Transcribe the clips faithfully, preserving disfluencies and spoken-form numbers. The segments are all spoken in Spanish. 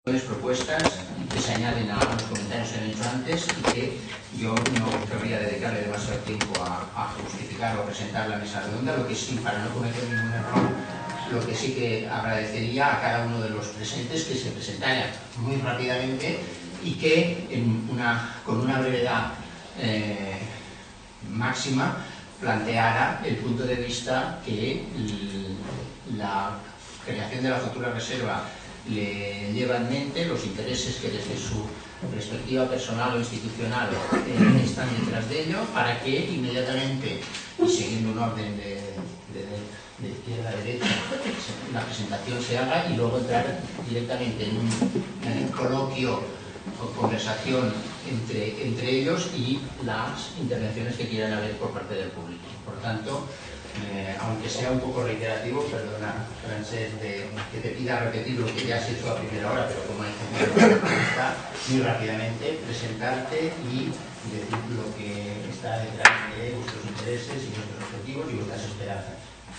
propuestas que se añaden a los comentarios que han hecho antes y que yo no querría dedicarle demasiado tiempo a, a justificar o a presentar la mesa redonda, lo que sí, para no cometer ningún error, lo que sí que agradecería a cada uno de los presentes que se presentara muy rápidamente y que en una, con una brevedad eh, máxima planteara el punto de vista que la creación de la futura reserva le lleva en mente, los intereses que desde su perspectiva personal o institucional eh, están detrás de ello, para que inmediatamente, y siguiendo un orden de, de, de izquierda a derecha, la presentación se haga y luego entrar directamente en un eh, coloquio o conversación entre, entre ellos y las intervenciones que quieran haber por parte del público. Por tanto, Eh, aunque sea un poco reiterativo, perdona, Francesc, de, que te pida repetir lo que ya has hecho a primera hora, pero como hay gente está, muy rápidamente presentarte y decir lo que está detrás de vuestros intereses y vuestros objetivos y vuestras esperanzas.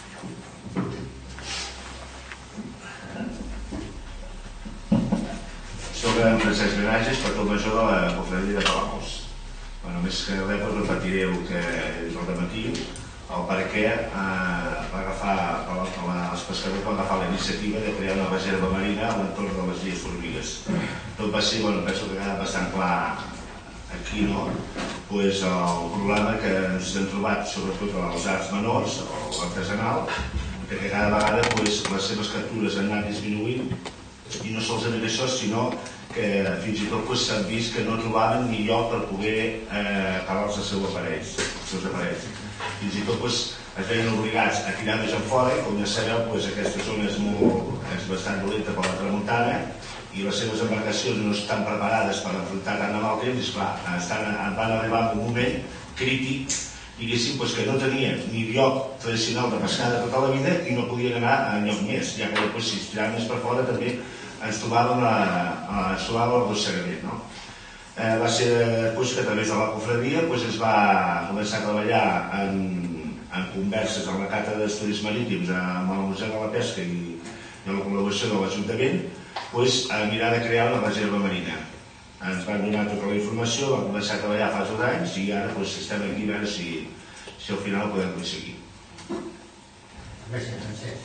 Soc en Francesc Benatges, pastor major de la Cofradia de Palamós. Bueno, més que res, doncs, repetiré el que és el dematí, el per què eh, va agafar, els pescadors van agafar la iniciativa de crear una reserva marina a l'entorn de les Illes Formigues. Tot va ser, bueno, penso que queda bastant clar aquí, no? Pues el problema que ens hem trobat, sobretot als arts menors, o l'artesanal, que cada vegada pues, les seves captures han anat disminuint, i no solament això, sinó que fins i tot s'han vist que no trobaven ni lloc per poder acabar els seus aparells. Fins i tot es veien obligats a tirar més enfora, i com ja sabeu, aquesta zona és bastant dolenta per la tramuntana i les seves embarcacions no estan preparades per enfrontar tant amb el temps, i esclar, van arribar a un moment crític, diguéssim, que no tenien ni lloc tradicional de pescar de tota la vida i no podien anar a enlloc més, ja que si es tiraven més per fora també ens trobàvem el rossegament. Va ser que a través de la cofradia es va començar a treballar en converses amb la Càtedra d'Estudis Marítims, amb el Museu de la Pesca i la col·laboració de l'Ajuntament, a mirar de crear una reserva marina. Ens van donar tota la informació, vam començar a treballar fa dos anys i ara estem aquí a veure si al final ho podem aconseguir. Gràcies, Francesc.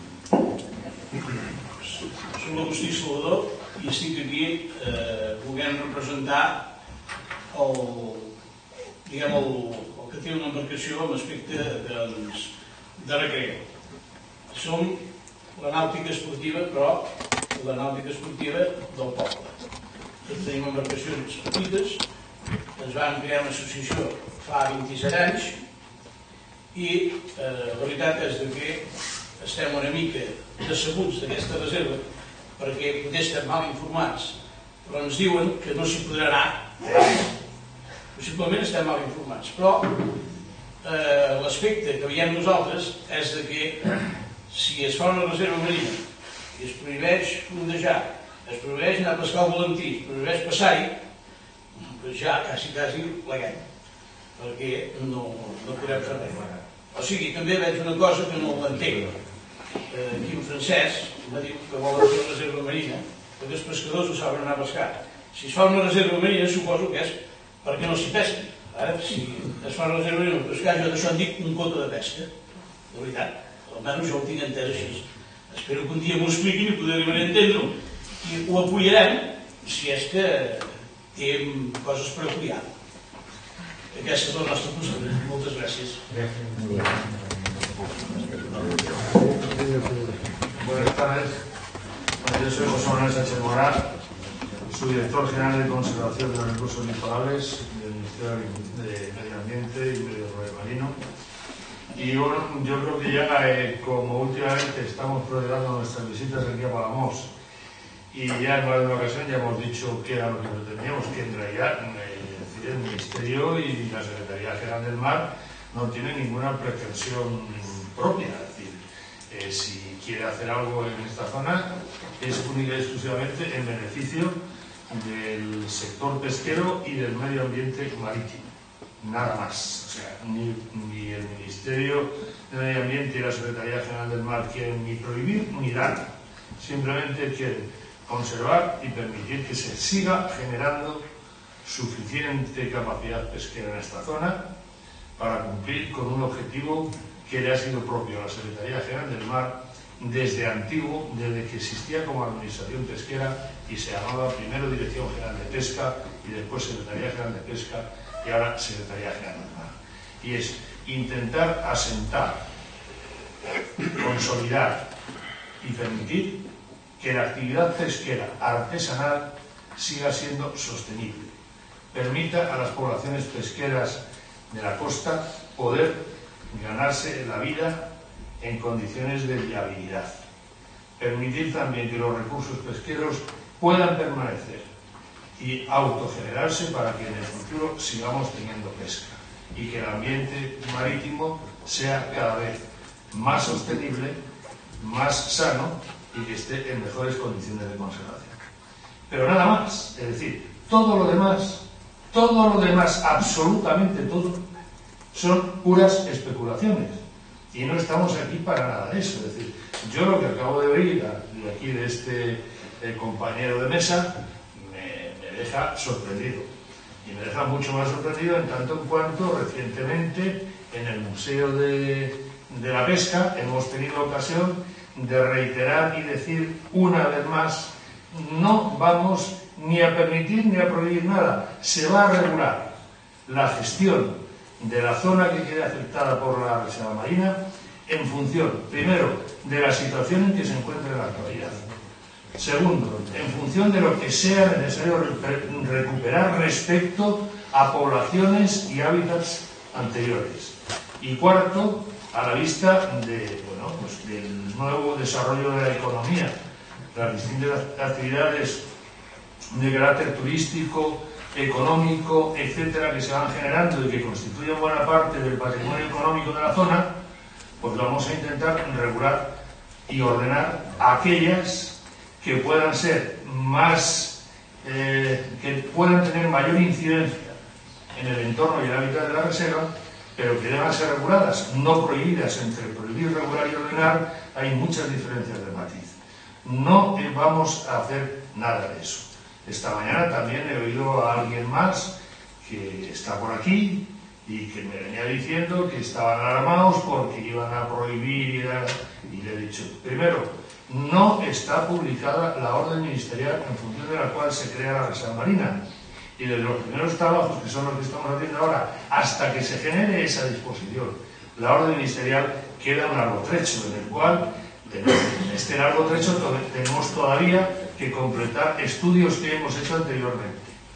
Soc l'Agustí Salvador i estic aquí volent representar el que té una embarcació amb aspecte de recreu. Som la nàutica esportiva, però la nàutica esportiva del poble. Tenim embarcacions petites, ens vam crear una associació fa vint-i-set anys i la veritat és que estem una mica decebuts d'aquesta reserva perquè poder estar mal informats, però ens diuen que no s'hi podrà anar. Possiblement estem mal informats, però l'aspecte que veiem nosaltres és que si es fa una reserva marina i es prohibeix fondejar, es prohibeix anar a pescar al volantí, es prohibeix passar-hi, doncs ja quasi, quasi pleguem, perquè no podem fer res. O sigui, també veig una cosa que no l'entenc. Aquí en Francesc m'ha dit que volen fer una reserva marina perquè els pescadors ho saben anar a pescar. Si es fa una reserva marina suposo que és perquè no s'hi pesqui. Ara, si es fa una reserva marina per pescar, jo d'això en dic un coto de pesca. De veritat, almenys jo ho tinc entès així. Espero que un dia m'ho expliquin i poder arribar a entendre-ho. I ho apoyarem si és que té coses per apoyar. Aquesta és la nostra postura. Moltes gràcies. Buenas tardes. Yo soy José Manuel Sánchez Morán, subdirector general de Conservación de los Recursos Litorales del Ministerio de Medio Ambiente y Medio Rural Marino. Y bueno, yo creo que ya, eh, como últimamente estamos programando nuestras visitas aquí a Palamós, y ya en alguna ocasión ya hemos dicho que era lo que pretendíamos, que en realidad eh, el Ministerio y la Secretaría General del Mar no tienen ninguna pretensión propia. Es decir, eh, si quiere hacer algo en esta zona es única y exclusivamente en beneficio del sector pesquero y del medio ambiente marítimo. Nada más. O sea, ni, ni el Ministerio de Medio Ambiente y la Secretaría General del Mar quieren ni prohibir ni dar. Simplemente quieren conservar y permitir que se siga generando suficiente capacidad pesquera en esta zona para cumplir con un objetivo que le ha sido propio a la Secretaría General del Mar desde antiguo, desde que existía como Administración Pesquera y se llamaba primero Dirección General de Pesca y después Secretaría General de Pesca y ahora Secretaría General del Mar. Y es intentar asentar, consolidar y permitir que la actividad pesquera artesanal siga siendo sostenible, permita a las poblaciones pesqueras de la costa poder ganarse la vida en condiciones de viabilidad, permitir también que los recursos pesqueros puedan permanecer y autogenerarse para que en el futuro sigamos teniendo pesca y que el ambiente marítimo sea cada vez más sostenible, más sano y que esté en mejores condiciones de conservación. Pero nada más, es decir, todo lo demás, todo lo demás, absolutamente todo, son puras especulaciones. Y no estamos aquí para nada de eso. Es decir, yo lo que acabo de oír de aquí de este eh, compañero de mesa me, me deja sorprendido. Y me deja mucho más sorprendido en tanto en cuanto recientemente en el Museo de, de la Pesca hemos tenido ocasión de reiterar y decir una vez más: no vamos ni a permitir ni a prohibir nada. Se va a regular la gestión de la zona que quede afectada por la reserva marina en función, primero, de la situación en que se encuentra en la actualidad. Segundo, en función de lo que sea necesario recuperar respecto a poblaciones y hábitats anteriores. Y cuarto, a la vista de, bueno, pues del nuevo desarrollo de la economía, las distintas actividades de carácter turístico, económico, etcétera, que se van generando y que constituyen buena parte del patrimonio económico de la zona, pues vamos a intentar regular y ordenar aquellas que puedan ser más, eh, que puedan tener mayor incidencia en el entorno y el hábitat de la reserva, pero que deban ser reguladas, no prohibidas. Entre prohibir, regular y ordenar hay muchas diferencias de matiz. No eh, vamos a hacer nada de eso. Esta mañana también he oído a alguien más que está por aquí y que me venía diciendo que estaban alarmados porque iban a prohibir y, y le he dicho, primero, no está publicada la orden ministerial en función de la cual se crea la reserva marina. Y de los primeros trabajos, que son los que estamos haciendo ahora, hasta que se genere esa disposición, la orden ministerial queda un largo trecho, en el cual, en este largo trecho, tenemos todavía que completar estudios que hemos hecho anteriormente.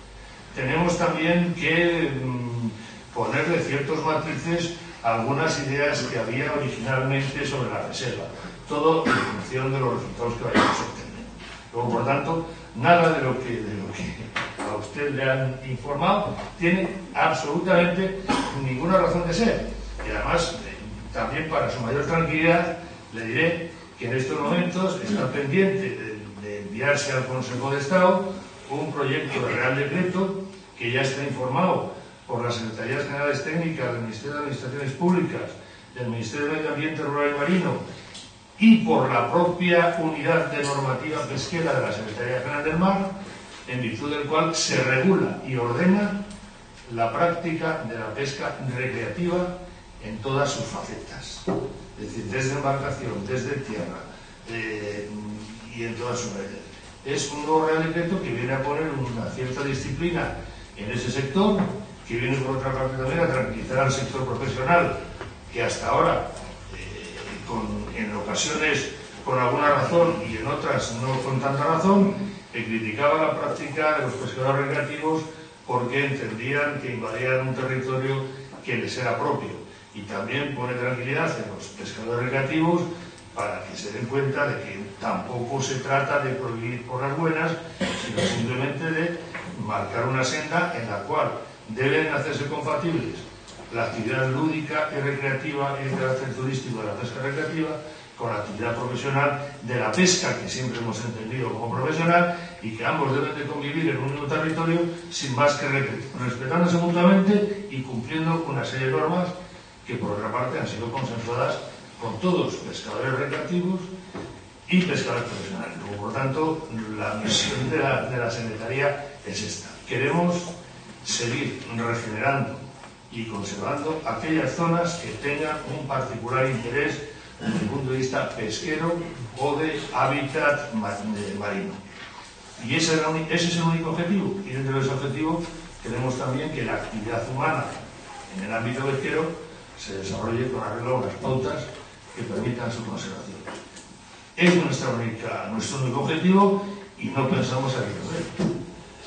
Tenemos también que mmm, ponerle ciertos matices a algunas ideas que había originalmente sobre la reserva. Todo en función de los resultados que vayamos a obtener. Luego, por tanto, nada de lo que, de lo que a usted le han informado tiene absolutamente ninguna razón de ser. Y además, eh, también para su mayor tranquilidad, le diré que en estos momentos está pendiente de, de enviarse al Consejo de Estado un proyecto de Real Decreto que ya está informado por las Secretarías Generales Técnicas del Ministerio de Administraciones Públicas, del Ministerio de Medio Ambiente Rural y Marino y por la propia Unidad de Normativa Pesquera de la Secretaría General del Mar, en virtud del cual se regula y ordena la práctica de la pesca recreativa en todas sus facetas. Es decir, desde embarcación, desde tierra eh, y en todas sus redes. Es un nuevo Real Decreto que viene a poner una cierta disciplina en ese sector, que viene por otra parte también a tranquilizar al sector profesional, que hasta ahora, eh, con, en ocasiones con alguna razón y en otras no con tanta razón, eh, criticaba la práctica de los pescadores recreativos porque entendían que invadían un territorio que les era propio. Y también pone tranquilidad en los pescadores recreativos para que se den cuenta de que tampoco se trata de prohibir por las buenas, sino simplemente de marcar una senda en la cual deben hacerse compatibles la actividad lúdica y recreativa y el carácter turístico de la pesca recreativa con la actividad profesional de la pesca, que siempre hemos entendido como profesional, y que ambos deben de convivir en un mismo territorio sin más que respetándose mutuamente y cumpliendo una serie de normas que por otra parte han sido consensuadas con todos los pescadores recreativos y pescadores profesionales. Por lo tanto, la misión de la, de la Secretaría es esta. Queremos seguir regenerando y conservando aquellas zonas que tengan un particular interés desde el punto de vista pesquero o de hábitat marino. Y ese es, el, ese es el único objetivo. Y dentro de ese objetivo queremos también que la actividad humana en el ámbito pesquero se desarrolle con arreglo a unas pautas que permitan su conservación. Es nuestra única, nuestro único objetivo y no pensamos salir de él.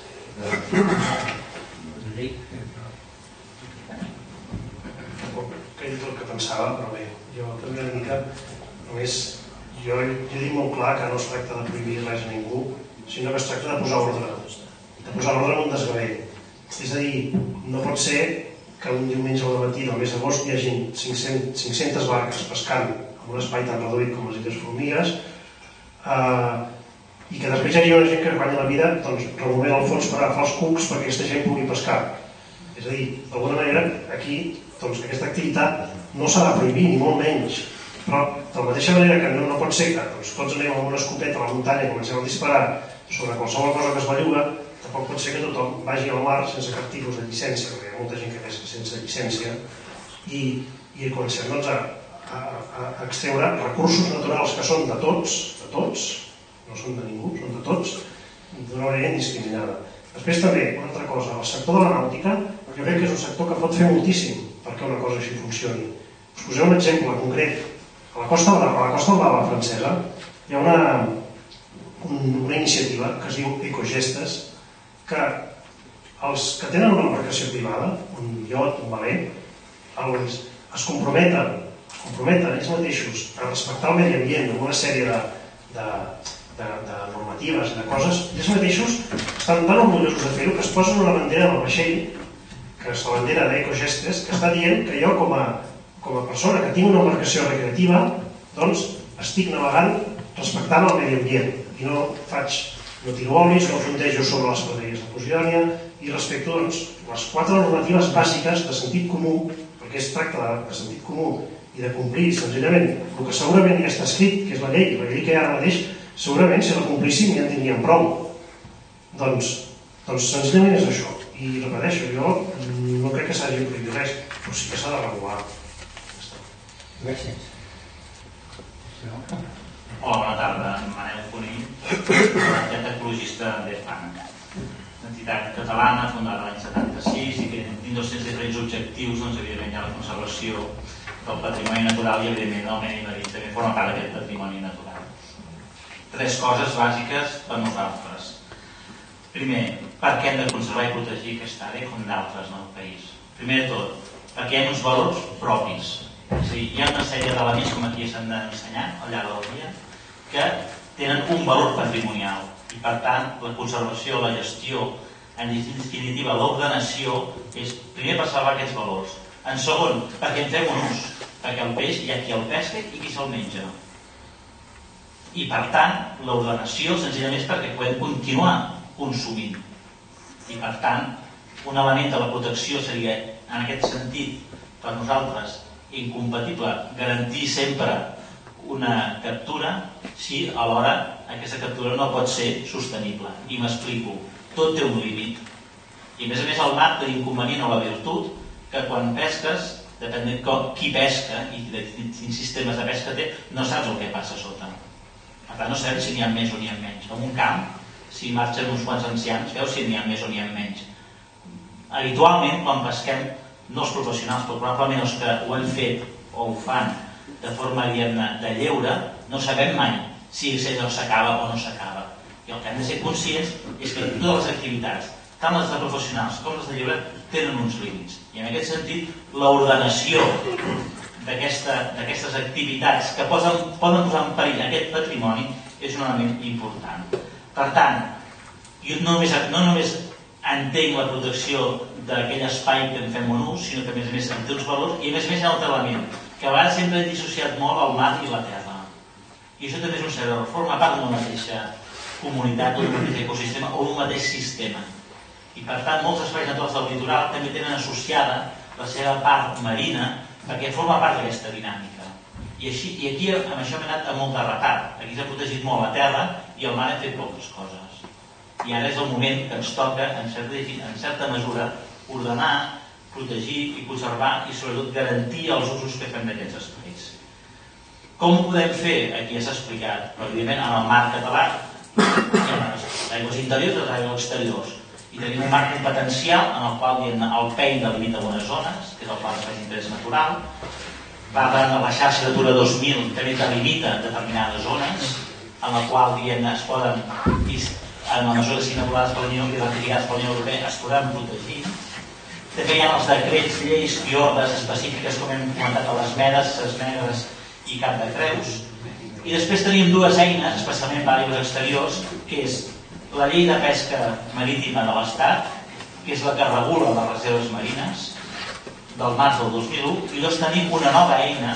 Que he dit el que pensava, però bé, jo també una mica, només, jo, jo dic molt clar que no es tracta de prohibir res a ningú, sinó que es tracta de posar ordre, de posar ordre en un desgavell. És a dir, no pot ser que un diumenge al matí del mes d'agost hi hagi cinc-centes barques pescant en un espai tan reduït com les Illes Formigues eh, i que després hi hagi una gent que guanya la vida doncs, removent el fons per agafar els cucs perquè aquesta gent pugui pescar. És a dir, d'alguna manera, aquí doncs, aquesta activitat no s'ha de prohibir, ni molt menys. Però, de la mateixa manera que no, no pot ser que doncs, tots anem amb una escopeta a la muntanya i comencem a disparar sobre qualsevol cosa que es belluga, tampoc pot ser que tothom vagi al mar sense cap tipus de llicència, perquè hi ha molta gent que pesca sense llicència, i, i comencem doncs, a, a, a extreure recursos naturals que són de tots, de tots, no són de ningú, són de tots, d'una manera indiscriminada. Després també, una altra cosa, el sector de la nàutica, jo crec que és un sector que pot fer moltíssim perquè una cosa així funcioni. Us posaré un exemple concret. A la costa, a la costa blava francesa hi ha una, una iniciativa que es diu Ecogestes, que els que tenen una embarcació privada, un iot, un veler, els, es comprometen, es comprometen ells mateixos a respectar el medi ambient amb una sèrie de, de, de, de normatives i de coses, ells mateixos estan tan orgullosos de fer-ho que es posen una bandera del vaixell, que és la bandera d'Ecogestes, que està dient que jo com a, com a persona que tinc una embarcació recreativa, doncs estic navegant respectant el medi ambient i no faig, no tiro olis, no frontejo sobre les praderies de Posidònia i respecto doncs, les quatre normatives bàsiques de sentit comú, perquè es tracta de, de sentit comú i de complir senzillament el que segurament ja està escrit, que és la llei, la llei que hi ha ara mateix, segurament si la complíssim ja en tindríem prou. Doncs, doncs senzillament és això. I repeteixo, jo no crec que s'hagi de prohibir res, però sí que s'ha de regular. Gràcies. Hola, bona tarda. Manel Conill, entitat ecologista d'Espanya. Entitat catalana, fundada l'any setanta-sis i que té dos-cents diferents objectius, doncs, evidentment, hi ha la conservació del patrimoni natural i, evidentment, el medi marí també forma part d'aquest patrimoni natural. Tres coses bàsiques per nosaltres. Primer, per què hem de conservar i protegir aquesta àrea com d'altres en el país? Primer de tot, perquè hi ha uns valors propis. És a dir, hi ha una sèrie d'elements, com aquí s'han d'ensenyar al llarg del dia, que tenen un valor patrimonial i, per tant, la conservació, la gestió, en definitiva, l'ordenació, és primer per salvar aquests valors. En segon, perquè en fem un ús, perquè el peix hi ha qui el pesca i qui se'l menja. I, per tant, l'ordenació senzillament és perquè podem continuar consumint. I, per tant, un element de la protecció seria, en aquest sentit, per nosaltres, incompatible garantir sempre una captura si alhora aquesta captura no pot ser sostenible. I m'explico. Tot té un límit. I, a més a més, el mar té l'inconvenient o la virtut que quan pesques, depèn de qui pesca i de quins sistemes de pesca té, no saps el que passa a sota. Per tant, no sabem si n'hi ha més o n'hi ha menys. En un camp, si marxen uns quants ancians, veus si n'hi ha més o n'hi ha menys. Habitualment, quan pesquem, no els professionals, però probablement els que ho han fet o ho fan de forma de lleure, no sabem mai si allò s'acaba o no s'acaba. I el que hem de ser conscients és que totes les activitats, tant les de professionals com les de lleure, tenen uns límits. I en aquest sentit, l'ordenació d'aquestes activitats que poden posar en perill aquest patrimoni és un element important. Per tant, jo no només entenc la protecció d'aquell espai que en fem un ús, sinó que a més a més en té uns valors i a més a més hi ha un altre element, que a vegades sempre he dissociat molt el mar i la terra. I això també és un cert error, forma part d'una mateixa comunitat, d'un mateix ecosistema o d'un mateix sistema. I per tant molts espais naturals del litoral també tenen associada la seva part marina perquè forma part d'aquesta dinàmica. I, així, i aquí amb això hem anat a molt de retard. Aquí s'ha protegit molt la terra i el mar ha fet poques coses. I ara és el moment que ens toca, en certa, en certa mesura, ordenar, protegir i conservar i sobretot garantir els usos que fem d'aquests espais. Com ho podem fer? Aquí ja s'ha explicat. Però, evidentment, en el mar català hi ha les aigües interiors i les aigües exteriors. I tenim un marc competencial en el qual el P E I delimita algunes zones, que és el Pla d'Espai d'Interès Natural. Parla de la xarxa Natura dos mil, també delimita determinades zones, en la qual es poden, en la mesura que siguin aprovades per la Unió i ratificades per la Unió Europea, es podran protegir. També hi ha els decrets, lleis i ordres específiques, com hem comentat, a les Medes, les Negres i Cap de Creus. I després tenim dues eines, especialment per a aigües exteriors, que és la Llei de Pesca Marítima de l'Estat, que és la que regula les reserves marines, del març del dos mil u, i llavors tenim una nova eina,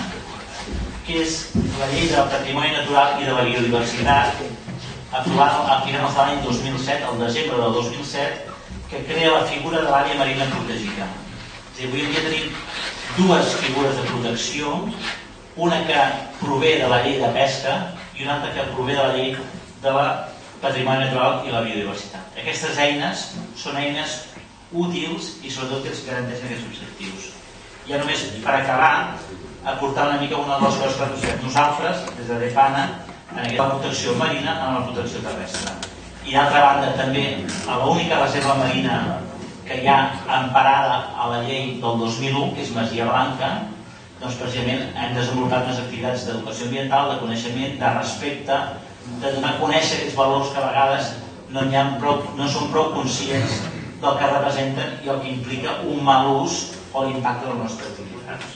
que és la Llei del Patrimoni Natural i de la Biodiversitat, aprovada a finals de l'any dos mil set, al desembre del dos mil set, que crea la figura de l'àrea marina protegida. És a dir, avui en dia tenim dues figures de protecció, una que prové de la Llei de Pesca i una altra que prové de la Llei de la Patrimoni Natural i la Biodiversitat. Aquestes eines són eines útils i sobretot que ens garanteixen aquests objectius. Ja només per acabar, aportar una mica una de les coses que fem nosaltres, des de DEPANA, en aquesta protecció marina amb la protecció terrestre. I d'altra banda també, a l'única reserva marina que hi ha emparada a la llei del dos mil u, que és Masia Blanca, doncs precisament hem desenvolupat unes activitats d'educació ambiental, de coneixement, de respecte, de donar a conèixer aquests valors que a vegades no, ha prou, no són prou conscients del que representen i el que implica un mal ús o l'impacte de les nostres activitats.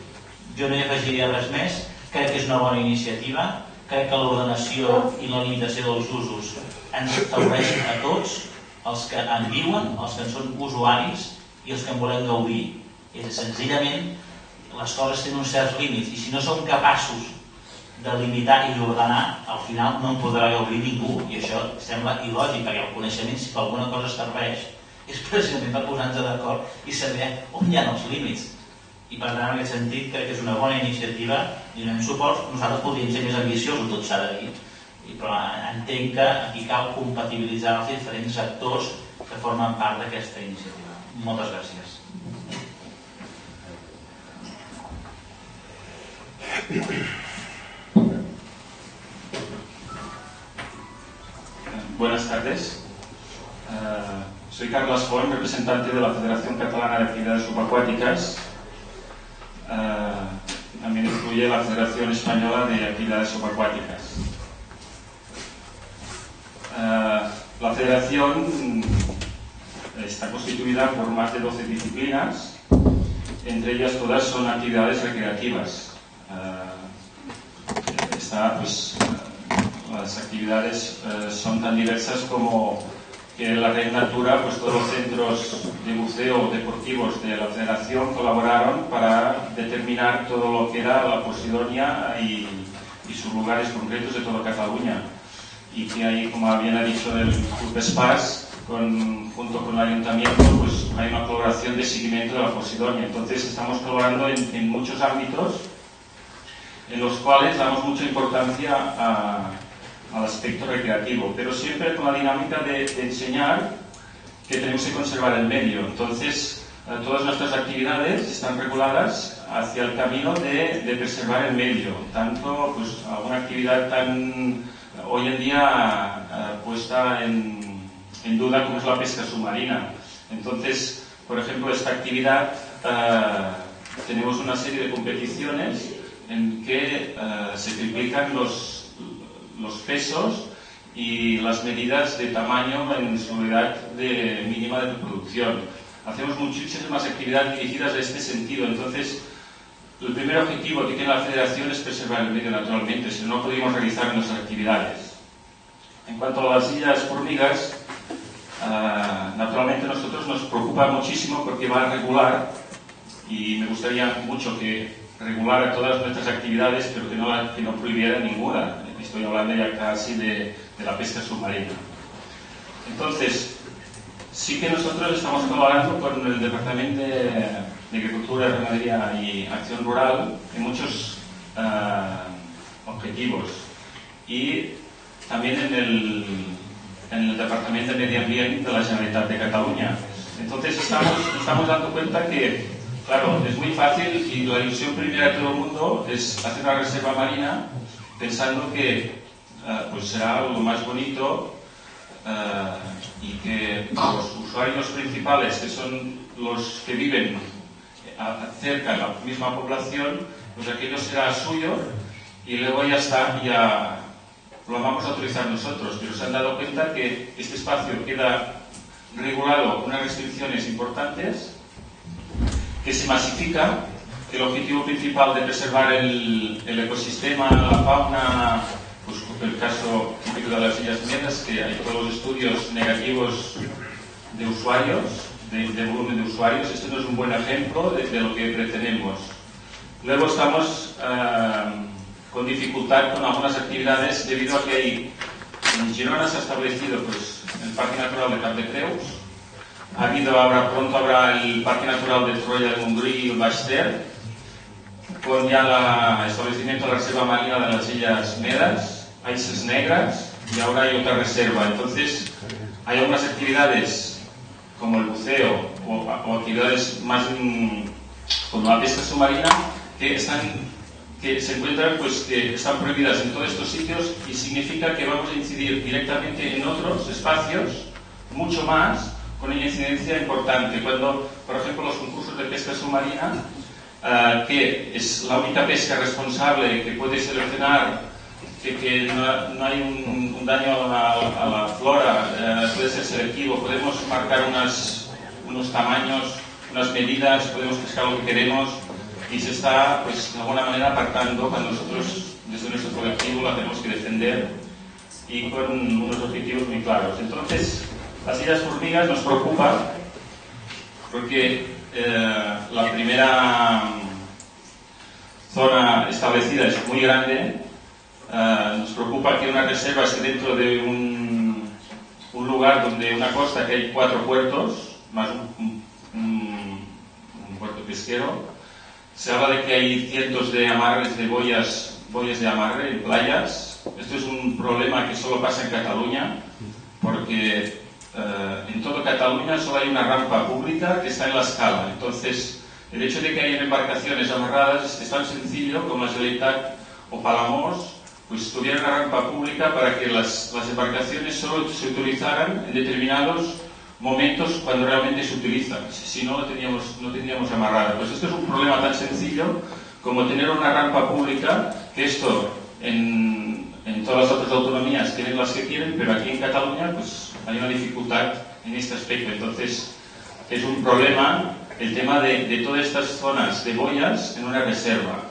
Jo no hi afegiria res més, crec que és una bona iniciativa, crec que l'ordenació i la limitació dels usos ens afavoreix a tots, els que en viuen, els que en són usuaris i els que en volem gaudir. És senzillament, les coses tenen uns certs límits i si no som capaços de limitar i d'ordenar, al final no en podrà gaudir ningú i això sembla il·lògic, perquè el coneixement, si per alguna cosa serveix, és precisament per posar-nos d'acord i saber on hi ha els límits. I per tant, en aquest sentit, crec que és una bona iniciativa i donem suport. Nosaltres podríem ser més ambiciosos, tot s'ha de dir, però entenc que aquí cal compatibilitzar els diferents actors que formen part d'aquesta iniciativa. Moltes gràcies. Buenas tardes. Uh, soy Carlos Font, representante de la Federación Catalana de Actividades Subacuáticas. Uh, también incluye la Federación Española de Actividades Subacuáticas. Uh, la federación está constituida por más de doce disciplinas, entre ellas todas son actividades recreativas. Uh, está, pues, las actividades eh, son tan diversas como que en la Red Natura, pues todos los centros de museo deportivos de la Federación colaboraron para determinar todo lo que era la Posidonia y, y sus lugares concretos de toda Cataluña. Y que ahí, como bien ha dicho el Club Spas, con, junto con el Ayuntamiento, pues hay una colaboración de seguimiento de la Posidonia. Entonces estamos colaborando en, en muchos ámbitos en los cuales damos mucha importancia a al aspecto recreativo, pero siempre con la dinámica de, de enseñar que tenemos que conservar el medio. Entonces, eh, todas nuestras actividades están reguladas hacia el camino de, de preservar el medio, tanto pues alguna actividad tan hoy en día eh, puesta en, en duda como es la pesca submarina. Entonces, por ejemplo, esta actividad eh, tenemos una serie de competiciones en que eh, se triplican los los pesos y las medidas de tamaño en su unidad de mínima de reproducción. Hacemos muchísimas actividades dirigidas a este sentido. Entonces, el primer objetivo que tiene la Federación es preservar el medio naturalmente, si no, no podríamos realizar nuestras actividades. En cuanto a las islas formigas, uh, naturalmente a nosotros nos preocupa muchísimo porque va a regular, y me gustaría mucho que regulara todas nuestras actividades, pero que no, que no prohibiera ninguna. Estoy hablando ya casi de, de la pesca submarina. Entonces, sí que nosotros estamos colaborando con el Departamento de, de Agricultura, Ganadería y Acción Rural en muchos eh, objetivos. Y también en el, en el Departamento de Medio Ambiente de la Generalitat de Cataluña. Entonces estamos, estamos dando cuenta que, claro, es muy fácil y la ilusión primera de todo el mundo es hacer una reserva marina pensando que uh, pues será lo más bonito uh, y que los usuarios principales, que son los que viven cerca de la misma población, pues aquello será suyo y luego ya está, ya lo vamos a utilizar nosotros. Pero se han dado cuenta que este espacio queda regulado con unas restricciones importantes, que se masifica, que el objetivo principal de preservar el, el ecosistema, la fauna, pues el caso típico de las Illes Medes, que hay todos los estudios negativos de usuarios, de, de volumen de usuarios. Este no es un buen ejemplo de, de lo que pretendemos. Luego estamos uh, con dificultad con algunas actividades debido a que hay, en Girona se ha establecido pues, el Parque Natural de Cap de Creus. Ha habido ahora, pronto habrá el Parque Natural de Troya de Montgrí y el Baix Ter, con ya el establecimiento de la Reserva Marina de las Illes Medes, hay Islas Negras y ahora hay otra reserva. Entonces, hay algunas actividades como el buceo o, o actividades más mmm, como la pesca submarina que están que se encuentran pues que están prohibidas en todos estos sitios, y significa que vamos a incidir directamente en otros espacios mucho más con una incidencia importante. Cuando, por ejemplo, los concursos de pesca submarina, uh, que es la única pesca responsable que puede seleccionar que, que no, no hay un, un daño a, a la flora, uh, puede ser selectivo, podemos marcar unas, unos tamaños, unas medidas, podemos pescar lo que queremos, y se está, pues, de alguna manera apartando cuando nosotros, desde nuestro colectivo, la tenemos que defender y con unos objetivos muy claros. Entonces, las Illes Formigas nos preocupa porque eh, la primera zona establecida es muy grande. Eh, nos preocupa que una reserva esté dentro de un, un lugar donde una costa que hay cuatro puertos, más un, un, un puerto pesquero. Se habla de que hay cientos de amarres de boyas, boyas de amarre en playas. Esto es un problema que solo pasa en Cataluña, porque eh, en toda Cataluña solo hay una rampa pública que está en la escala. Entonces, el hecho de que haya embarcaciones amarradas es tan sencillo como la Generalitat o Palamós pues tuvieran una rampa pública para que las, las embarcaciones solo se utilizaran en determinados momentos cuando realmente se utilizan. Si no, lo teníamos, no tendríamos amarrada. Pues esto es un problema tan sencillo como tener una rampa pública, que esto en, en todas las otras autonomías tienen las que quieren, pero aquí en Cataluña pues hay una dificultad en este aspecto. Entonces es un problema el tema de, de todas estas zonas de boyas en una reserva.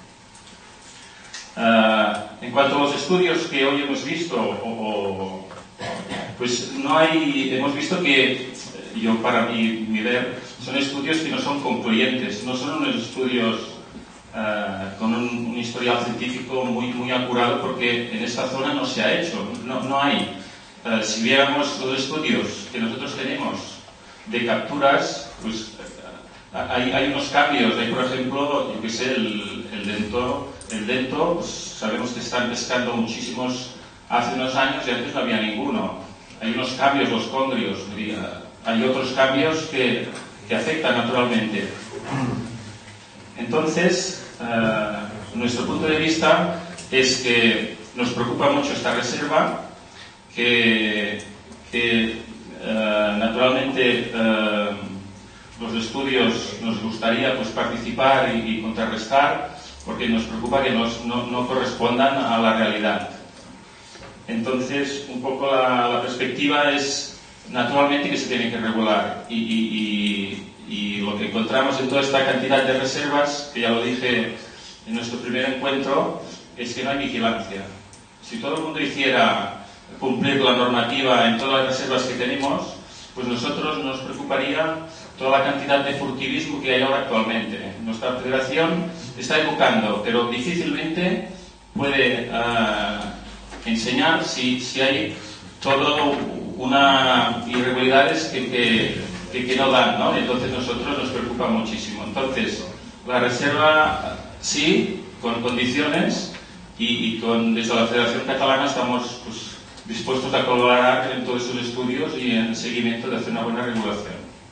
Uh, en cuanto a los estudios que hoy hemos visto, o, o, pues no hay, hemos visto que, yo para mi, mi ver, son estudios que no son concluyentes, no son unos estudios uh, con un, un historial científico muy, muy acurado, porque en esta zona no se ha hecho, no, no hay. Uh, si viéramos los estudios que nosotros tenemos de capturas, pues uh, hay, hay unos cambios. Hay, por ejemplo, yo que sé, el, el dento, el dento pues sabemos que están pescando muchísimos hace unos años y antes no había ninguno. Hay unos cambios, los condrios, hay otros cambios que, que afectan naturalmente. Entonces, uh, nuestro punto de vista es que nos preocupa mucho esta reserva, que, que uh, naturalmente uh, los estudios nos gustaría pues, participar y, y contrarrestar, porque nos preocupa que nos, no, no correspondan a la realidad. Entonces, un poco la, la perspectiva es, naturalmente, que se tiene que regular. Y, y, y, y lo que encontramos en toda esta cantidad de reservas, que ya lo dije en nuestro primer encuentro, es que no hay vigilancia. Si todo el mundo hiciera cumplir la normativa en todas las reservas que tenemos, pues nosotros nos preocuparía toda la cantidad de furtivismo que hay ahora actualmente. Nuestra federación está educando, pero difícilmente puede uh, enseñar si, si hay todo una irregularidades que, que, que, que no dan, ¿no? Entonces nosotros nos preocupa muchísimo. Entonces, la reserva sí, con condiciones y, y con, desde la Federación Catalana estamos pues, dispuestos a colaborar en todos estos estudios y en el seguimiento de hacer una buena regulación.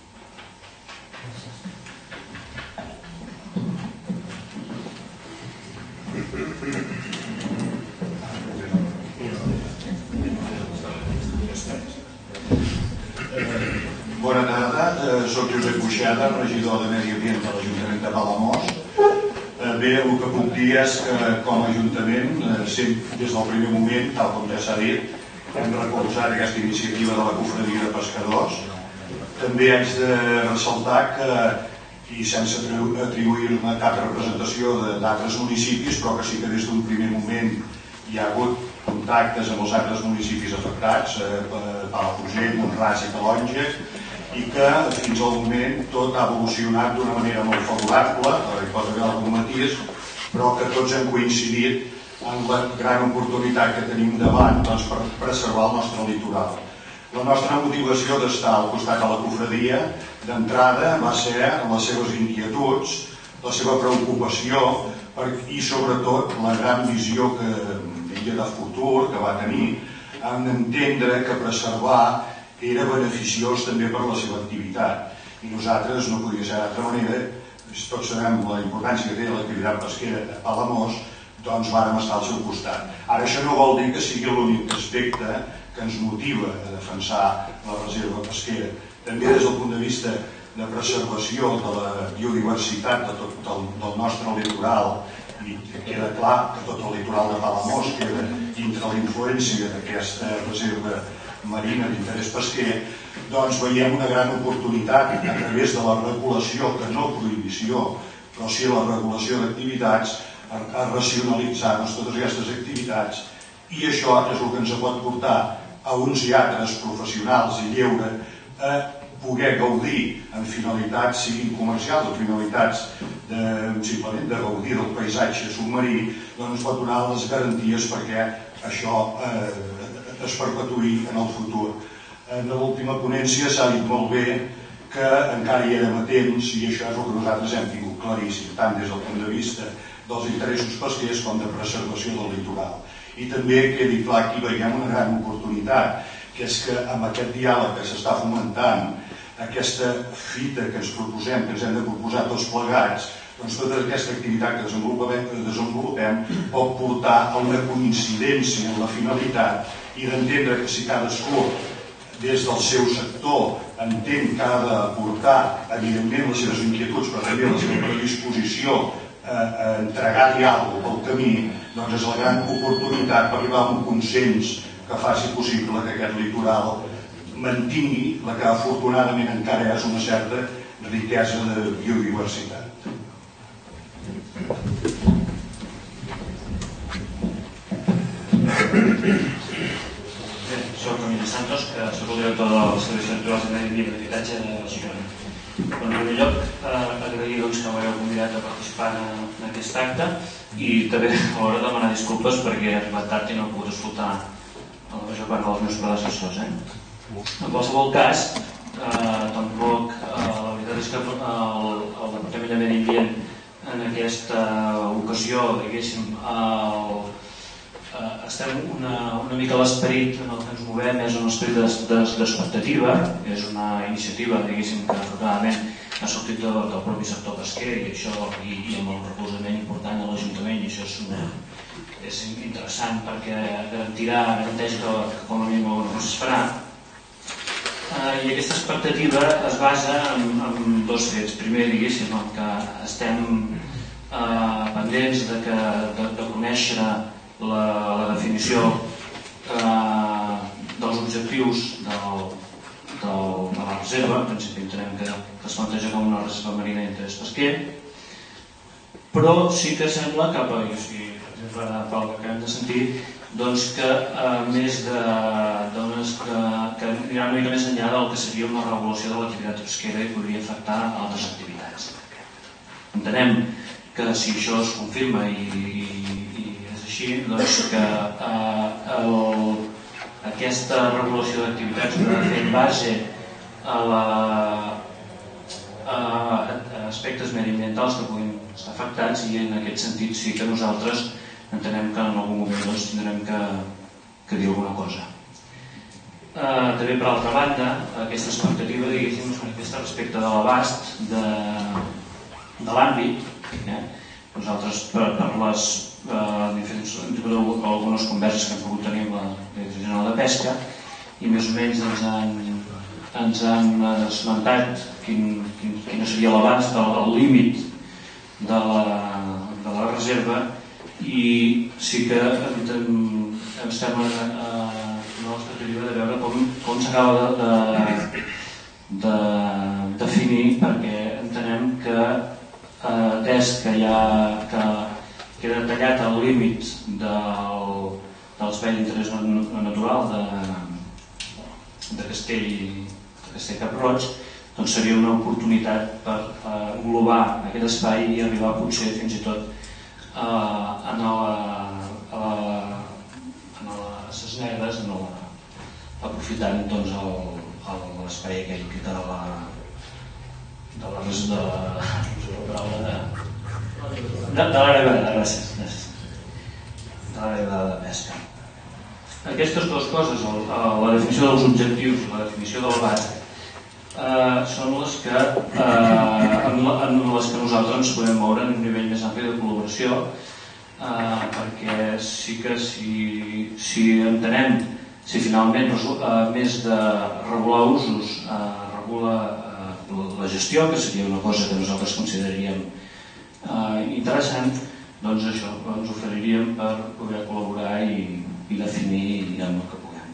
Bona tarda, eh, soc Josep Buixada, regidor de Medi Ambient de l'Ajuntament de Palamós. Eh, bé, el que puc dir és que com a Ajuntament, eh, sempre des del primer moment, tal com ja s'ha dit, hem recolzat aquesta iniciativa de la Cofradia de Pescadors. També haig de ressaltar que, i sense atribuir-me cap representació d'altres municipis, però que sí que des d'un primer moment hi ha hagut contactes amb els altres municipis afectats, eh, Palafrugell, Mont-ras i Calonge, i que fins al moment tot ha evolucionat d'una manera molt favorable, hi pot haver algun matís, però que tots hem coincidit en la gran oportunitat que tenim davant doncs, per preservar el nostre litoral. La nostra motivació d'estar al costat de la cofradia d'entrada va ser les seves inquietuds, la seva preocupació i sobretot la gran visió que de futur que va tenir en entendre que preservar era beneficiós també per la seva activitat. I nosaltres, no podia ser d'altra manera, tots sabem la importància que té l'activitat pesquera a Palamós, doncs vàrem estar al seu costat. Ara això no vol dir que sigui l'únic aspecte que ens motiva a defensar la reserva pesquera. També des del punt de vista de preservació de la biodiversitat de tot el, del nostre litoral, i queda clar que tot el litoral de Palamós queda dintre la influència d'aquesta reserva marina d'interès pesquer, doncs veiem una gran oportunitat a través de la regulació, que no prohibició, però sí la regulació d'activitats, a racionalitzar totes aquestes activitats, i això és el que ens pot portar a uns i altres professionals i lleure a poder gaudir amb finalitats siguin comercials o finalitats simplement de gaudir del paisatge submarí, doncs pot donar les garanties perquè això es perpetuï en el futur. En l'última ponència s'ha dit molt bé que encara hi érem a temps i això és el que nosaltres hem tingut claríssim, tant des del punt de vista dels interessos pesquers com de preservació del litoral. I també quedi clar que hi veiem una gran oportunitat, que és que amb aquest diàleg que s'està fomentant, aquesta fita que ens proposem, que ens hem de proposar tots plegats, doncs tota aquesta activitat que desenvolupem pot portar a una coincidència en la finalitat i d'entendre que si cadascú des del seu sector entén que ha d'aportar evidentment les seves inquietuds però també la seva predisposició a entregar-hi alguna cosa pel camí, doncs és la gran oportunitat per arribar a un consens que faci possible que aquest litoral mantingui la que afortunadament encara és una certa riquesa de biodiversitat. Bé, soc Emili Santos, que soc el director del Servei Territorial de Medi Ambient i Habitatge de Girona. En primer lloc, agrair que m'hagueu convidat a participar en aquest acte i també alhora demanar disculpes perquè he arribat tard i no he pogut escoltar la major part dels meus predecessors. En qualsevol cas, tampoc la veritat és que el Departament de Medi Ambient en aquesta ocasió, diguéssim, estem una mica a l'esperit en el que ens movem, és un esperit d'expectativa, és una iniciativa, diguéssim, que afortunadament ha sortit del propi sector pesquer i això, i amb el recolzament important de l'Ajuntament, i això és interessant perquè garantirà, garanteix que com a mínim alguna cosa es farà. I aquesta expectativa es basa en dos fets. Primer, diguéssim, que estem pendents de conèixer la definició dels objectius de la reserva. En principi entenem que es planteja com una reserva marina d'interès pesquer, però sí que sembla, cap a, per exemple, pel que acabem de sentir, doncs que més de que anirà una mica més enllà del que seria una regulació de l'activitat pesquera i podria afectar altres activitats. Entenem que si això es confirma i és així, doncs que aquesta regulació d'activitats que ha de fer en base a aspectes mediambientals que puguin estar afectats, i en aquest sentit sí que nosaltres entenem que en algun moment doncs, tindrem que, que dir alguna cosa. Eh, també, per altra banda, aquesta expectativa, diguéssim, es manifesta respecte de l'abast de, de l'àmbit. Eh? Nosaltres, per, per les eh, diferents, algunes converses que hem pogut tenir amb la Direcció General de Pesca, i més o menys ens han, ens han esmentat quin, quin, quina seria l'abast, el, el límit de la, de la reserva, i sí que estem en la expectativa de veure com, com s'acaba de, de, de definir, perquè entenem que eh, des que hi ha que queda tallat el límit del, de l'espai d'interès natural de, de Castell de Castell Cap-roig, doncs seria una oportunitat per eh, englobar aquest espai i arribar potser fins i tot eh, en la, a la, en les negres, en la, aprofitant doncs, l'espai aquell de la de la res de la de, de, de l'àrea de gràcies, gràcies de l'àrea de pesca. Aquestes dues coses, el, la definició dels objectius i la definició del l'abast, eh, són les que eh, en, en les que nosaltres ens podem moure en un nivell més ampli de col·laboració, eh, perquè sí que si, si entenem si finalment eh, més de regular usos eh, regula eh, la gestió, que seria una cosa que nosaltres consideraríem eh, interessant, doncs això ens oferiríem per poder col·laborar i, i definir amb el que puguem.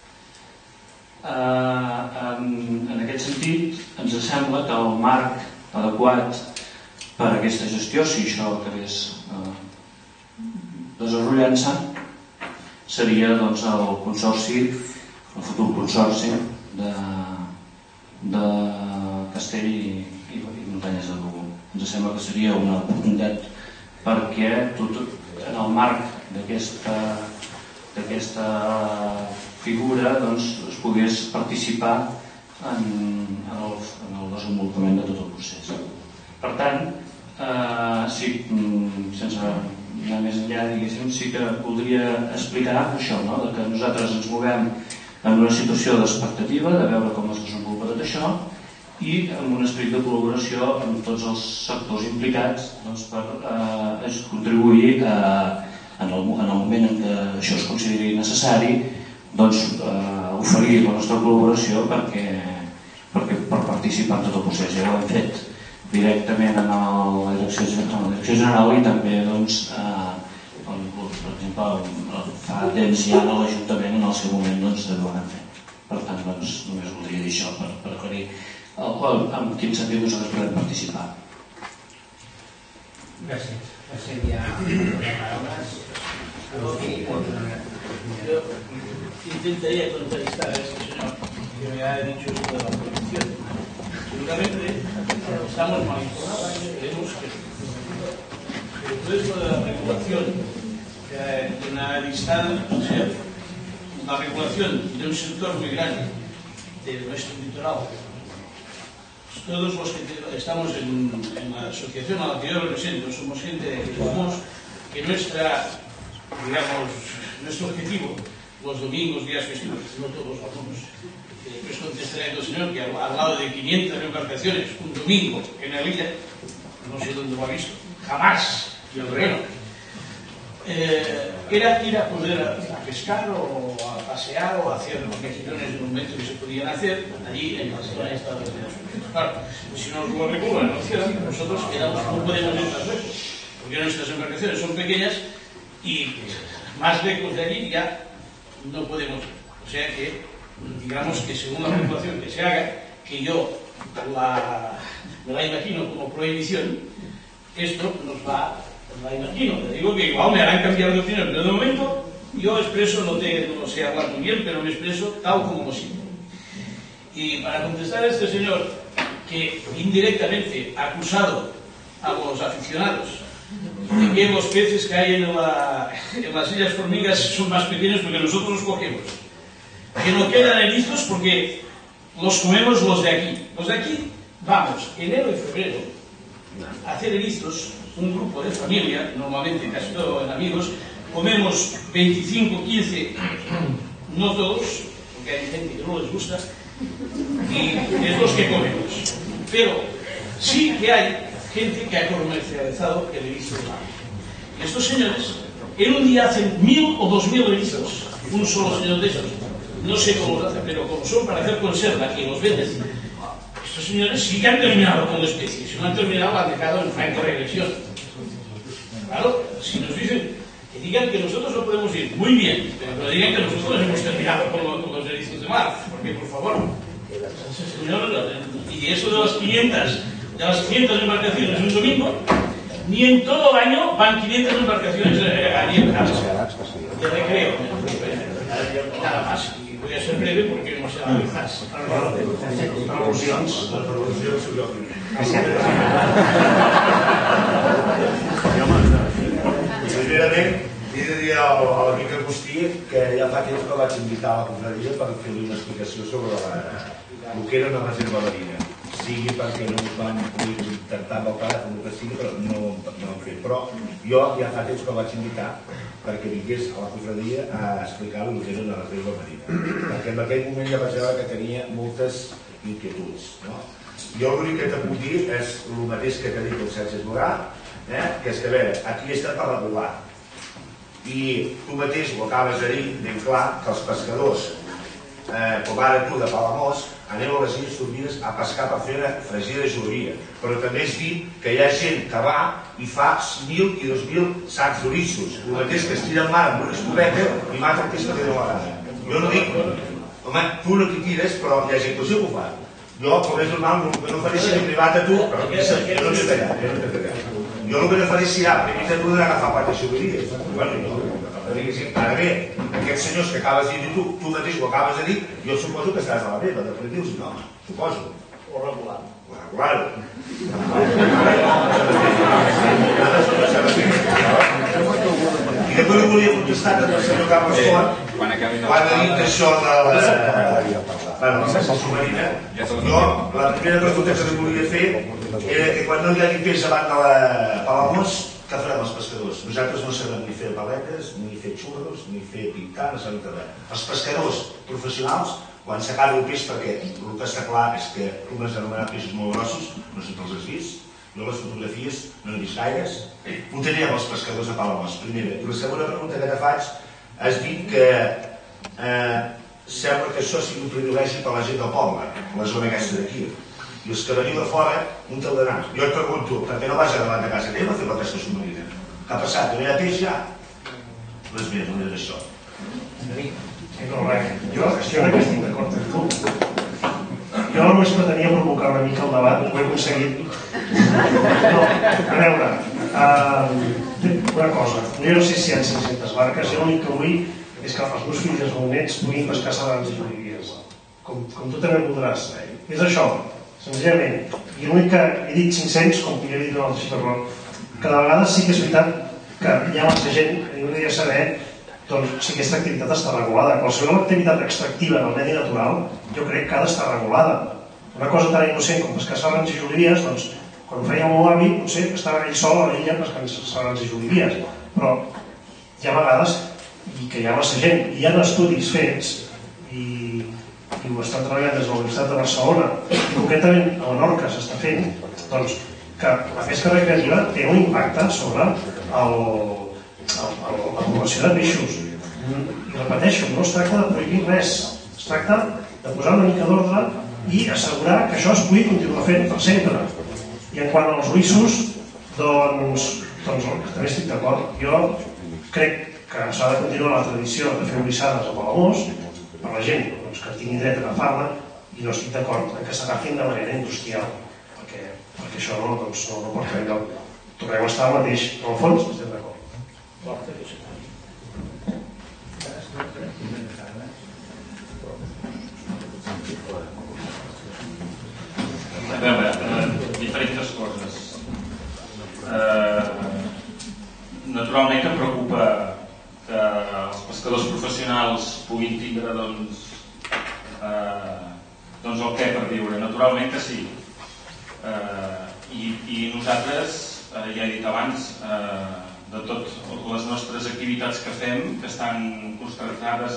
Eh, en, en aquest sentit, ens sembla que el marc adequat per a aquesta gestió, si això acabés eh, desenvolupant-se, seria doncs, el consorci, el futur consorci de, de Castell i, i, i Muntanyes de Begur. Ens sembla que seria una oportunitat perquè tot, en el marc d'aquesta d'aquesta figura doncs, es pogués participar en, en, el, en el desenvolupament de tot el procés. Per tant, eh, sí, sense anar més enllà, diguéssim, sí que voldria explicar això, no? De que nosaltres ens movem en una situació d'expectativa, de veure com es desenvolupa tot això, i amb un esperit de col·laboració amb tots els sectors implicats doncs, per eh, contribuir a, en, el, en el moment en què això es consideri necessari, doncs, eh, oferir la nostra col·laboració perquè, perquè, per participar en tot el procés. Ja ho hem fet directament en la direcció, en la direcció general i també, doncs, eh, per exemple, fa temps ja a l'Ajuntament en el seu moment doncs, ho hem fet. Per tant, doncs, només voldria dir això per, per aclarir el, el, en quin sentit nosaltres podem participar. Gràcies. Passem ja a les paraules. Yo intentaría contradistar a este señor que me ha dicho esto de la prohibición. Seguramente estamos mal informados y creemos que todo esto de la regulación de una distancia, o sea, la regulación de un sector muy grande de nuestro litoral. Todos los que estamos en, en la asociación a la que yo represento somos gente que somos que nuestra, digamos, nuestro objetivo, los domingos, días festivos, no todos, algunos. Después contestaré al señor que ha hablado de quinientas embarcaciones un domingo en la isla, no sé dónde lo ha visto, jamás, y el reino. Eh, era ir a poder a, a pescar o a pasear o a hacer los mexicanos en un momento que se podían hacer allí en la zona de Estados Unidos. Claro, si nos lo regulan, no cierran, nosotros quedamos, no podemos ir más lejos, porque nuestras embarcaciones son pequeñas y más lejos de allí ya no podemos ir. O sea que, digamos que según la regulación que se haga, que yo la, me la imagino como prohibición, esto nos va, la imagino, te digo que igual me harán cambiar de opinión, pero de momento yo expreso, no, te, no sé hablar muy bien, pero me expreso tal como lo siento. Y para contestar a este señor que indirectamente ha acusado a los aficionados de que los peces que hay en, la, en las Islas Formigas son más pequeños porque nosotros los cogemos, que no quedan erizos porque los comemos los de aquí. Los de aquí vamos enero y febrero a hacer erizos un grupo de familia, normalmente casi todos en amigos, comemos veinticinco, quince, no todos, porque hay gente que no les gusta, y es los que comemos. Pero sí que hay gente que ha comercializado el erizo de mar. Y estos señores, en un día hacen mil o dos mil erizos, un solo señor de esos. No sé cómo lo hacen, pero como son para hacer conserva y los venden, estos señores sí que han terminado con la especie. Si no han terminado, la han dejado en franca regresión. Claro, si nos dicen que digan que nosotros no podemos ir, muy bien, pero no digan que nosotros hemos terminado con los, con los erizos de mar, porque por favor, señor, y eso de las quinientas, de las quinientas embarcaciones un domingo, ni en todo el año van quinientas embarcaciones allí en casa. De recreo. Nada más. Y voy a ser breve porque no se va a dejar. Al·lusions. Primerament, he de dir a l'amic Agustí que ja fa temps que el vaig invitar a la confraria per fer-li una explicació sobre el que era una reserva marina. Sigui perquè no us van intentar amb el telèfon o que sigui, però no ho han fet. Però jo ja fa temps que el vaig invitar perquè vingués a la confraria a explicar-li el que era una reserva marina. Perquè en aquell moment ja vaig veure que tenia moltes inquietuds. Jo l'únic que te puc dir és el mateix que t'ha dit el Sergi Esborà, que és que, a veure, aquí estem per regular. I tu mateix ho acabes de dir ben clar, que els pescadors, com ara tu de Palamós, aneu a les illes Turbines a pescar per fer una fregida de joieria. Però també és dir que hi ha gent que va i fa mil i dos mil sacs d'orissos. El mateix que es tira en mar amb una escopeta i mata el peix que té de vegada. Jo no dic, home, tu no t'hi tires, però hi ha gent que sí que ho fa. Jo, com és normal, que no faré ser privat a tu, però jo no t'he tallat, jo no t'he tallat. Jo el que no faré serà, primer t'he poder agafar quatre xoveries. Bueno, no. Ara bé, aquests senyors que acabes de dir tu, tu mateix ho acabes de dir, jo suposo que estaràs a la meva, de definitius, no? Suposo. O regular. O regular-ho. I després no volia contestar que el senyor Carles Font, quan ha dit això de la submarina, jo, la primera pregunta que li volia fer era que quan no hi hagi peix davant de la Palamós, què farem els pescadors? Nosaltres no sabem ni fer paletes, ni fer xurros, ni fer pintar, no sabem res. Els pescadors professionals, quan s'acaba el peix, perquè el que està clar és que tu m'has anomenat peixos molt grossos, no sé si te'ls has vist, jo les fotografies no n'he vist gaires, ho teníem els pescadors a Palamós, primera. I la segona pregunta que te faig, has dit que sembla que això sigui un privilegi per la gent del poble, la zona aquesta d'aquí. I els que veniu de fora, un te'l d'anar. Jo et pregunto, perquè no vaig a davant de casa teva a fer la pesca submarina? Què ha passat? No hi ha peix ja? Res més, només això. No, res. Jo crec que estic d'acord amb tu. Jo només pretenia provocar una mica el debat, ho he aconseguit. No, a veure, una cosa, jo no sé si hi ha cinc-centes barques, jo l'únic que vull és que els meus fills i els meus nets puguin pescar sardanes i joligues, com tu també voldràs. És això. Senzillament, i l'únic que he dit cinc-cents, com que ja he dit una altra xifra, que de vegades sí que és veritat que hi ha massa gent que hauria de saber si aquesta activitat està regulada. Qualsevol activitat extractiva del medi natural jo crec que ha d'estar regulada. Una cosa tan innocent com pescar sardanes i joligues, doncs, quan ho feia el meu avi, potser estava ell sol a l'illa pescant sardanes i joligues, però hi ha vegades que hi ha massa gent, i hi ha estudis fets, i ho estan treballant des de la Universitat de Barcelona, i concretament a Menorca s'està fent, doncs que la pesca recreativa té un impacte sobre la població de peixos. I repeteixo, no es tracta de prohibir res, es tracta de posar una mica d'ordre i assegurar que això es pugui continuar fent per sempre. I en quant als orissos, doncs també estic d'acord. Jo crec que s'ha de continuar la tradició de fer orissades a Palamós per la gent que tingui dret a agafar-la, i no estic d'acord que s'agafin de manera industrial, perquè això no pot fer lloc. Tornem a estar al mateix, en el fons estem d'acord. A veure, diferents coses. Naturalment que em preocupa que els pescadors professionals puguin tindre doncs doncs el què per viure, naturalment que sí. I nosaltres ja he dit abans, de totes les nostres activitats que fem, que estan constatades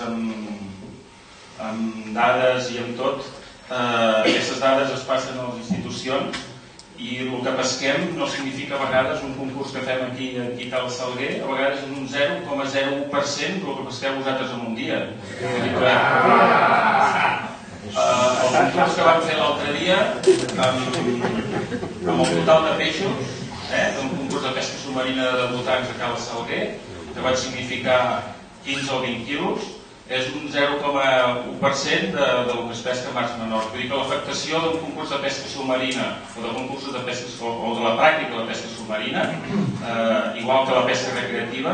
amb dades i amb tot, aquestes dades es passen a les institucions i el que pesquem no significa a vegades un concurs que fem aquí a Cal Salguer, a vegades és un zero coma zero u per cent del que pesqueu vosaltres en un dia. El concurs que vam fer l'altre dia amb el total de peixos, un concurs de pesca submarina de debutants a Cal Salguer, que va significar quinze o vint quilos, és un zero coma u per cent del que es pesca a mars menors. Vull dir que l'afectació d'un concurs de pesca submarina o de concursos de pesca o de la pràctica de pesca submarina, igual que la pesca recreativa,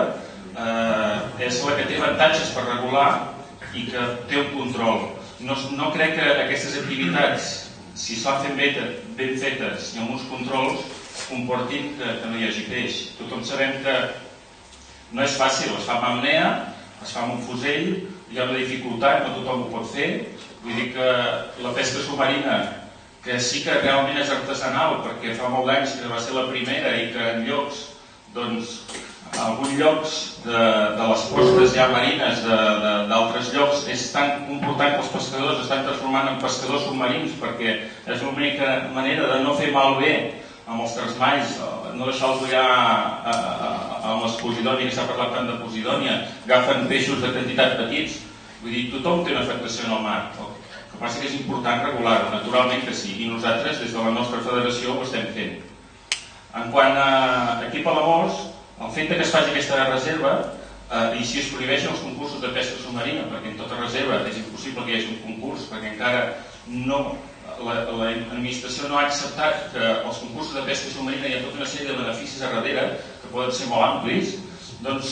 és la que té avantatges per regular i que té un control. No crec que aquestes activitats, si s'han fet ben fetes i amb uns controls, comportin que no hi hagi peix. Tothom sabem que no és fàcil, es fa amb apnea, es fa amb un fusell, hi ha una dificultat, no tothom ho pot fer. Vull dir que la pesca submarina, que sí que realment és artesanal, perquè fa molt d'anys que va ser la primera i que en llocs, doncs, en alguns llocs de les costes ja marines d'altres llocs estan comportant que els pescadors estan transformant en pescadors submarins, perquè és l'única manera de no fer malbé amb els trasmalls, no deixar-los allà amb les Posidònia, que s'ha parlat tant de Posidònia, agafen peixos de quantitat petits. Vull dir, tothom té una afectació en el mar. El que passa que és important regular-ho, naturalment que sí, i nosaltres, des de la nostra federació, ho estem fent. En quant a aquí a Palamós, el fet que es faci aquesta reserva, i si es prohibeixen els concursos de pesca submarina, perquè en tota reserva és impossible que hi hagi un concurs, perquè encara no... l'administració no ha acceptat que els concursos de pesca submarina hi ha tota una sèrie de beneficis a darrere que poden ser molt amplis, doncs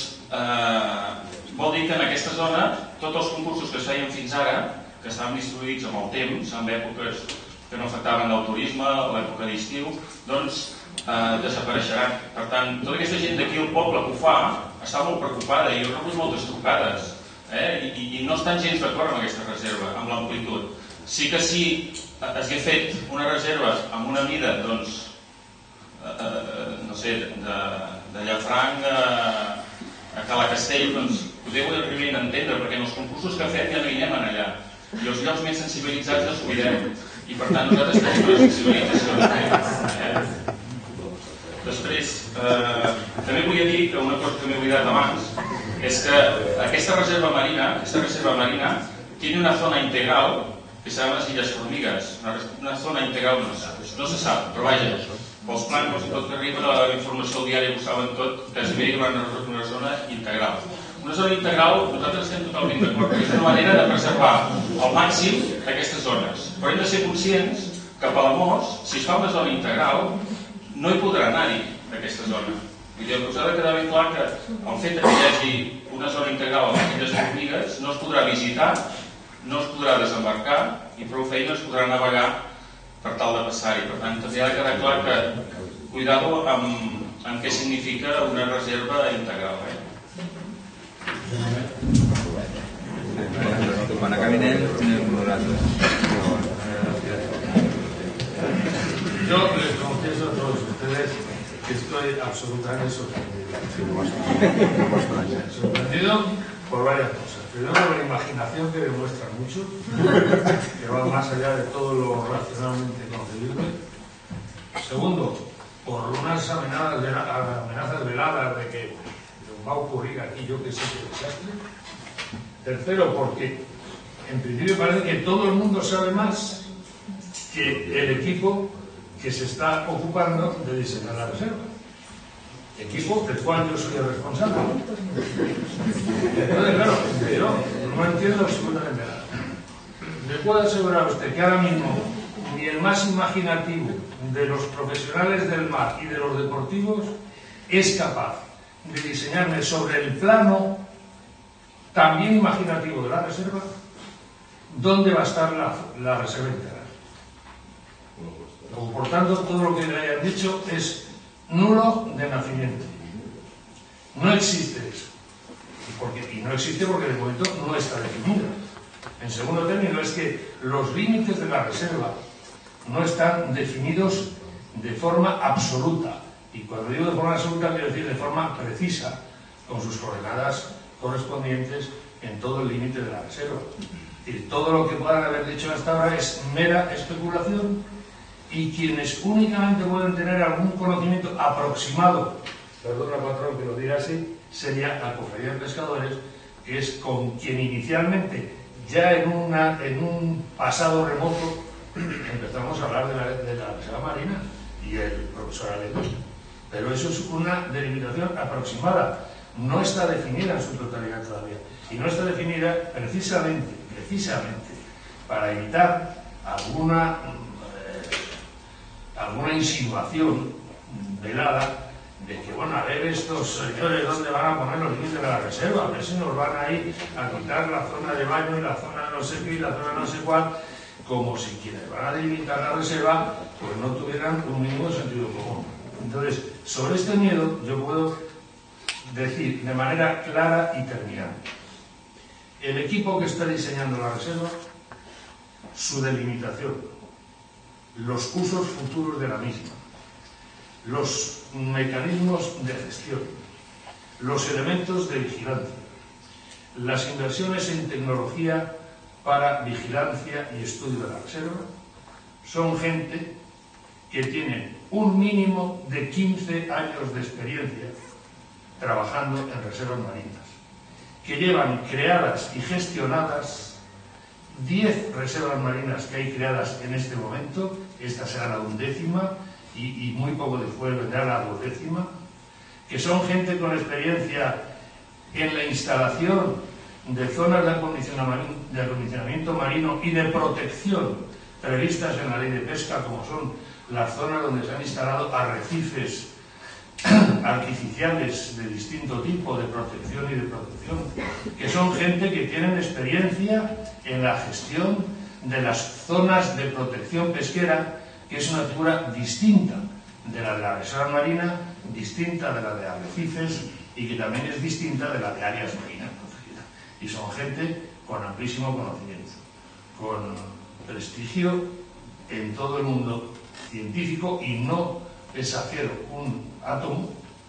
vol dir que en aquesta zona tots els concursos que es feien fins ara, que estaven distribuïts amb el temps, en èpoques que no afectaven el turisme, l'època d'estiu, doncs desapareixeran. Per tant, tota aquesta gent d'aquí al poble que ho fa està molt preocupada i jo he rebut moltes trucades i no estan gens d'acord amb aquesta reserva, amb l'amplitud. Sí que si es hagués fet una reserva amb una mida, doncs, no sé, de Llafranc a Calacastell, doncs podeu arribar a entendre, perquè en els concursos que fem ja no hi anem allà. I els llocs més sensibilitzats els cuidem. I per tant nosaltres tenim una sensibilització. Després, també volia dir que una cosa que m'he oblidat abans és que aquesta reserva marina, aquesta reserva marina, tiene una zona integral que se llama les Illes Formigues, una zona integral, no se sap, però vaja, pels plans i tot que arriba la informació al diari ho saben tot, quasi bé hi ha una zona integral. Una zona integral, nosaltres estem totalment d'acord, perquè és una manera de preservar al màxim aquestes zones. Però hem de ser conscients que a Palamós, si es fa una zona integral, no hi podrà anar-hi, aquesta zona. Vull dir, us ha de quedar ben clar que el fet que hi hagi una zona integral a les Illes Formigues no es podrà visitar, no es podrà desembarcar i prou feina es podrà navegar per tal de passar-hi. Per tant, també ha de quedar clar que cuidado amb què significa una reserva integral. Quan acabinem, yo les confieso a todos ustedes que estoy absolutamente sorprendido. Sorprendido por varias cosas. Primero, por la imaginación que demuestran muchos, que va más allá de todo lo racionalmente concebible. Segundo, por unas amenazas veladas de que va a ocurrir aquí yo que sé qué desastre. Tercero, porque en principio parece que todo el mundo sabe más que el equipo que se está ocupando de diseñar la reserva. Equipo del cual yo soy el responsable. Entonces, claro, yo no entiendo absolutamente nada. Le puedo asegurar a usted que ahora mismo ni el más imaginativo de los profesionales del mar y de los deportivos es capaz de diseñarme sobre el plano también imaginativo de la reserva dónde va a estar la, la reserva integral. Por tanto, todo lo que le hayan dicho es nulo de nacimiento. No existe eso. Porque, y no existe porque de momento no está definido. En segundo término, es que los límites de la reserva no están definidos de forma absoluta Y cuando digo de forma absoluta, quiero decir de forma precisa, con sus coordenadas correspondientes en todo el límite de la reserva. Es decir, todo lo que puedan haber dicho hasta ahora es mera especulación, y quienes únicamente pueden tener algún conocimiento aproximado, perdona patrón que lo diga así, sería la Cofradía de Pescadores, que es con quien inicialmente, ya en, una, en un pasado remoto, empezamos a hablar de la, de la reserva marina y el profesor Alemán. Pero eso es una delimitación aproximada, no está definida en su totalidad todavía, y no está definida precisamente, precisamente para evitar alguna, eh, alguna insinuación velada de que, bueno, a ver estos señores dónde van a poner los límites de la reserva, a ver si nos van a ir a quitar la zona de baño y la zona no sé qué y la zona no sé cuál, como si quienes van a delimitar la reserva pues no tuvieran un mínimo de sentido común. Entonces, sobre este miedo yo puedo decir de manera clara y terminante: el equipo que está diseñando la reserva, su delimitación, los usos futuros de la misma, los mecanismos de gestión, los elementos de vigilancia, las inversiones en tecnología para vigilancia y estudio de la reserva, son gente que tienen un mínimo de quince años de experiencia trabajando en reservas marinas, que llevan creadas y gestionadas diez reservas marinas que hay creadas en este momento, esta será la undécima, y, y muy poco después vendrá la duodécima, que son gente con experiencia en la instalación de zonas de acondicionamiento, de acondicionamiento marino y de protección previstas en la ley de pesca, como son las zonas donde se han instalado arrecifes artificiales de distinto tipo de protección y de protección, que son gente que tienen experiencia en la gestión de las zonas de protección pesquera, que es una figura distinta de la de la reserva marina, distinta de la de arrecifes y que también es distinta de la de áreas marinas protegidas. Y son gente con amplísimo conocimiento, con prestigio en todo el mundo científico, y no desafiero un átomo,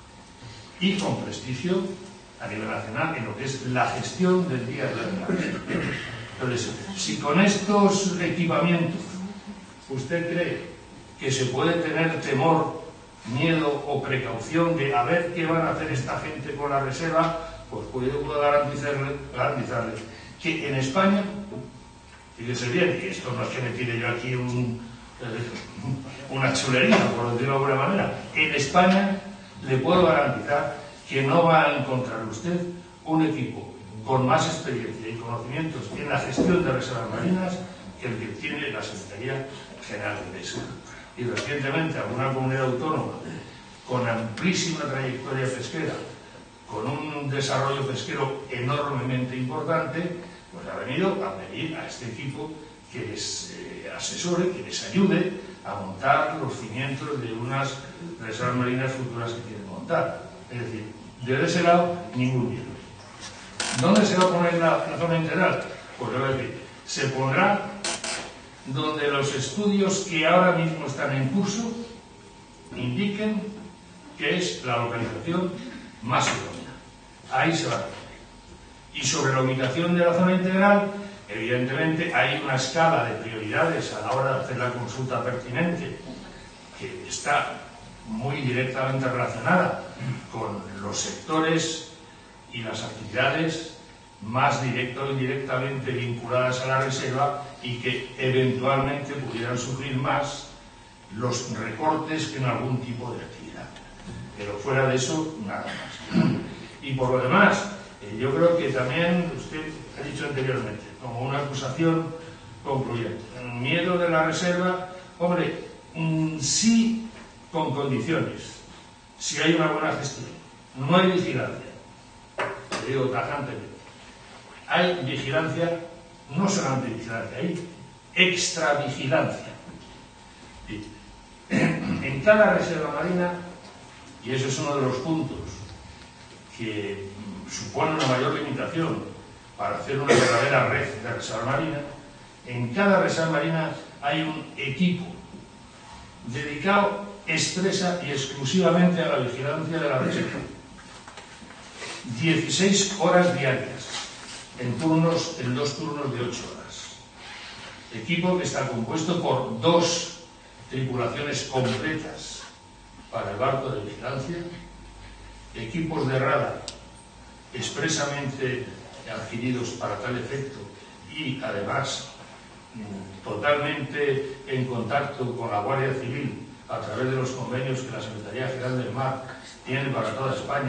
y con prestigio a nivel nacional en lo que es la gestión del día a día de la reserva. Entonces, si con estos equipamientos usted cree que se puede tener temor, miedo o precaución de a ver qué van a hacer esta gente con la reserva, pues puedo garantizarle, garantizarle que en España, fíjese bien, y esto no es que me tire yo aquí un, eh, una chulería, por decirlo de alguna manera, en España le puedo garantizar que no va a encontrar usted un equipo con más experiencia y conocimientos en la gestión de reservas marinas que el que tiene la Secretaría General de Pesca. Y recientemente alguna comunidad autónoma con amplísima trayectoria pesquera, con un desarrollo pesquero enormemente importante, pues ha venido a pedir a este equipo que les eh, asesore, que les ayude a montar los cimientos de unas reservas marinas futuras que quieren montar. Es decir, desde ese lado, ningún miedo. ¿Dónde se va a poner la, la zona integral? Pues yo voy a decir, se pondrá donde los estudios que ahora mismo están en curso indiquen que es la localización más idónea. Ahí se va a poner. Y sobre la ubicación de la zona integral, evidentemente hay una escala de prioridades a la hora de hacer la consulta pertinente, que está muy directamente relacionada con los sectores y las actividades más directa o indirectamente vinculadas a la reserva, y que eventualmente pudieran sufrir más los recortes que en algún tipo de actividad. Pero fuera de eso, nada más. Y por lo demás, eh, yo creo que también usted ha dicho anteriormente, como una acusación concluyente, miedo de la reserva, hombre, mmm, sí, con condiciones, si hay una buena gestión, no hay vigilancia, le digo tajantemente, hay vigilancia, no solamente vigilancia, hay extravigilancia. En cada reserva marina, y eso es uno de los puntos que supone una mayor limitación para hacer una verdadera red de reserva marina, en cada reserva marina hay un equipo dedicado expresa y exclusivamente a la vigilancia de la reserva. dieciséis horas diarias, en turnos, en dos turnos de ocho horas. Equipo que está compuesto por dos tripulaciones completas para el barco de vigilancia, equipos de radar expresamente adquiridos para tal efecto y además totalmente en contacto con la Guardia Civil a través de los convenios que la Secretaría General del Mar tiene para toda España.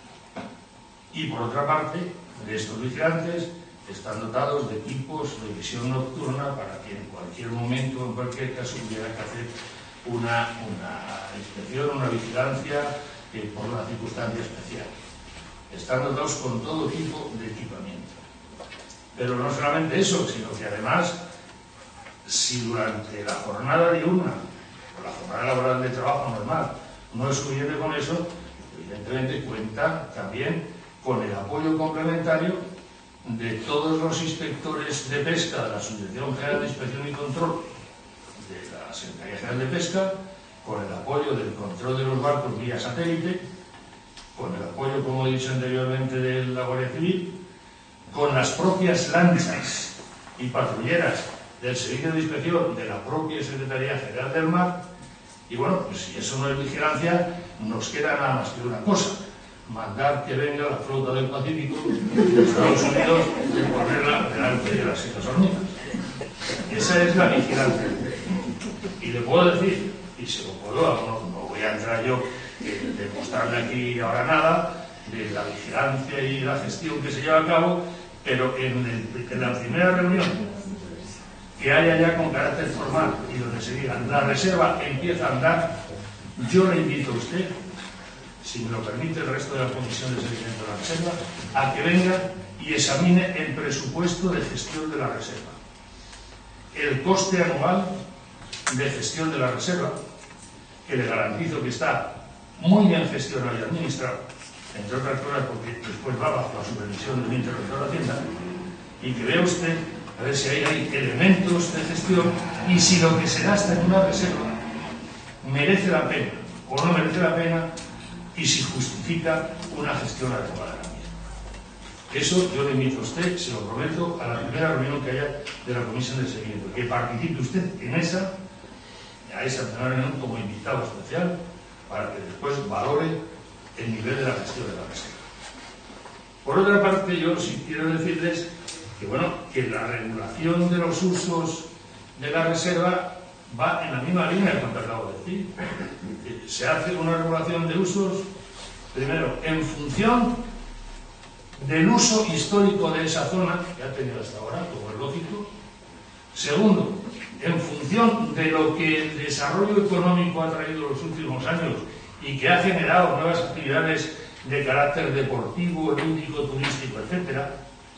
Y por otra parte, de estos vigilantes están dotados de equipos de visión nocturna para que en cualquier momento, en cualquier caso, hubiera que hacer una, una inspección, una vigilancia eh, por una circunstancia especial. Están dotados con todo tipo de equipamiento. Pero no solamente eso, sino que además, si durante la jornada diurna o la jornada laboral de trabajo normal no es suficiente con eso, evidentemente cuenta también con el apoyo complementario de todos los inspectores de pesca de la Subdirección General de Inspección y Control de la Secretaría General de Pesca, con el apoyo del control de los barcos vía satélite, con el apoyo, como he dicho anteriormente, de la Guardia Civil, con las propias lanchas y patrulleras del Servicio de Inspección de la propia Secretaría General del Mar. Y bueno, pues si eso no es vigilancia, nos queda nada más que una cosa: mandar que venga la flota del Pacífico de Estados Unidos y ponerla delante de las Islas Hornidas. Esa es la vigilancia. Y le puedo decir, y se lo puedo, no, no voy a entrar yo en demostrarle aquí ahora nada de la vigilancia y la gestión que se lleva a cabo, pero en, el, en la primera reunión que haya ya con carácter formal y donde se diga la reserva empieza a andar, yo le invito a usted, si me lo permite el resto de la Comisión de Seguimiento de la Reserva, a que venga y examine el presupuesto de gestión de la reserva. El coste anual de gestión de la reserva, que le garantizo que está muy bien gestionado y administrado, entre otras cosas porque después va bajo la supervisión del interventor de Hacienda, y que vea usted a ver si hay, hay elementos de gestión y si lo que se gasta en una reserva merece la pena o no merece la pena, y si justifica una gestión adecuada de la misma. Eso yo le invito a usted, se lo prometo, a la primera reunión que haya de la Comisión de Seguimiento, que participe usted en esa, a esa primera reunión como invitado especial, para que después valore el nivel de la gestión de la reserva. Por otra parte, yo sí quiero decirles que, bueno, que la regulación de los usos de la reserva va en la misma línea que lo acabo de decir. Se hace una regulación de usos, primero, en función del uso histórico de esa zona, que ha tenido hasta ahora, como es lógico. Segundo, en función de lo que el desarrollo económico ha traído los últimos años y que ha generado nuevas actividades de carácter deportivo, lúdico, turístico, etcétera.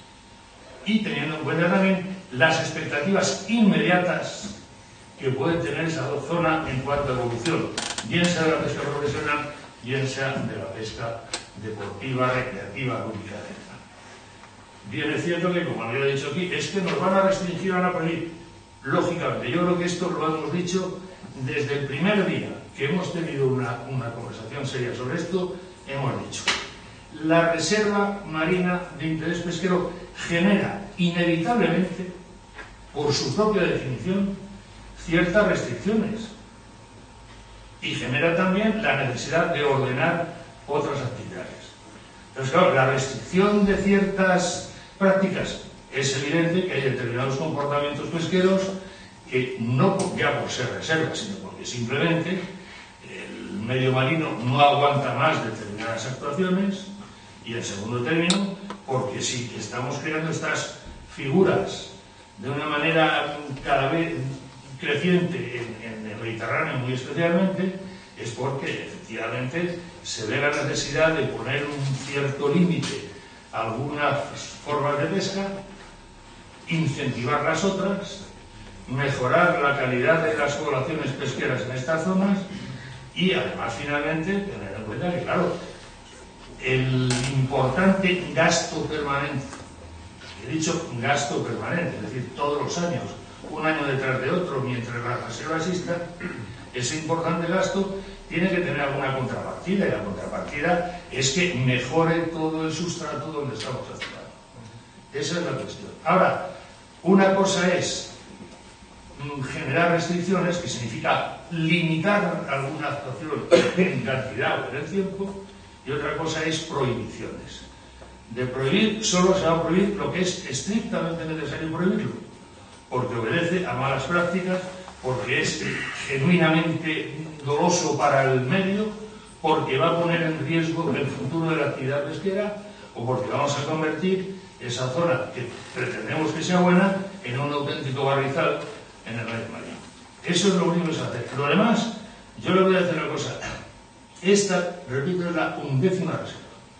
Y teniendo en cuenta también las expectativas inmediatas que puede tener esa zona en cuanto a evolución, bien sea de la pesca profesional, bien sea de la pesca deportiva, recreativa, lúdica, etcétera. Bien es cierto que, como había dicho aquí, es que nos van a restringir, van a prohibir. Lógicamente, yo creo que esto lo hemos dicho desde el primer día que hemos tenido una, una conversación seria sobre esto, hemos dicho. La reserva marina de interés pesquero genera inevitablemente, por su propia definición, ciertas restricciones y genera también la necesidad de ordenar otras actividades. Entonces, claro, la restricción de ciertas prácticas es evidente que hay determinados comportamientos pesqueros que no ya por ser reserva, sino porque simplemente el medio marino no aguanta más determinadas actuaciones, y en segundo término, porque si estamos creando estas figuras de una manera cada vez creciente en, en el Mediterráneo muy especialmente, es porque efectivamente se ve la necesidad de poner un cierto límite a algunas formas de pesca, incentivar las otras, mejorar la calidad de las poblaciones pesqueras en estas zonas y además finalmente tener en cuenta que, claro, el importante gasto permanente, he dicho gasto permanente, es decir, todos los años un año detrás de otro mientras la reserva exista, ese importante gasto tiene que tener alguna contrapartida, y la contrapartida es que mejore todo el sustrato donde estamos actuando. Esa es la cuestión. Ahora, una cosa es generar restricciones, que significa limitar alguna actuación en cantidad o en el tiempo, y otra cosa es prohibiciones. De prohibir, solo se va a prohibir lo que es estrictamente necesario prohibirlo, porque obedece a malas prácticas, porque es genuinamente doloso para el medio, porque va a poner en riesgo el futuro de la actividad pesquera, o porque vamos a convertir esa zona que pretendemos que sea buena en un auténtico barrizal en el medio marino. Eso es lo único que se hace. Lo demás, yo le voy a decir una cosa. Esta, repito, es la undécima reserva.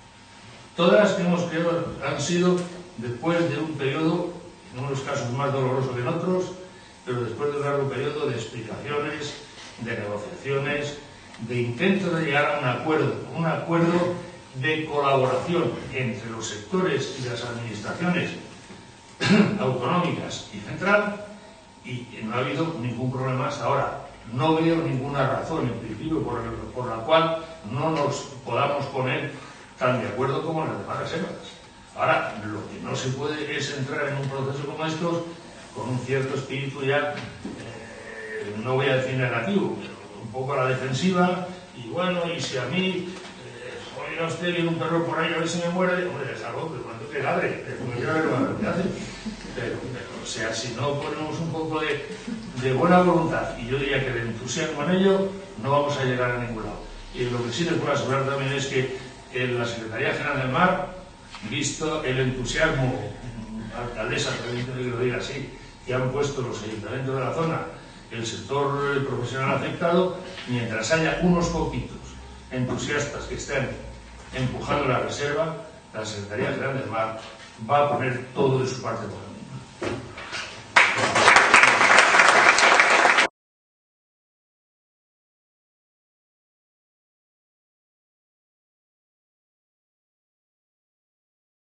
Todas las que hemos creado han sido después de un periodo, en unos casos más doloroso que en otros, pero después de un largo periodo de explicaciones, de negociaciones, de intentos de llegar a un acuerdo, un acuerdo de colaboración entre los sectores y las administraciones autonómicas y central, y no ha habido ningún problema hasta ahora. No veo ninguna razón, en principio, por, el, por la cual no nos podamos poner tan de acuerdo como en las demás reservas. Ahora, lo que no se puede es entrar en un proceso como estos con un cierto espíritu ya, eh, no voy a decir negativo, pero un poco a la defensiva, y bueno, y si a mí, eh, oiga usted, viene un perro por ahí a ver si me muere, hombre, es algo que cuando te ladre, después ya veremos a ver qué hace. Pero, pero, o sea, si no ponemos un poco de, de buena voluntad, y yo diría que de entusiasmo en ello, no vamos a llegar a ningún lado. Y lo que sí les puedo asegurar también es que en la Secretaría General del Mar, visto el entusiasmo, alcaldesa, permíteme que lo diga así, que han puesto los ayuntamientos de la zona, el sector profesional afectado, mientras haya unos poquitos entusiastas que estén empujando la reserva, la Secretaría General del Mar va a poner todo de su parte.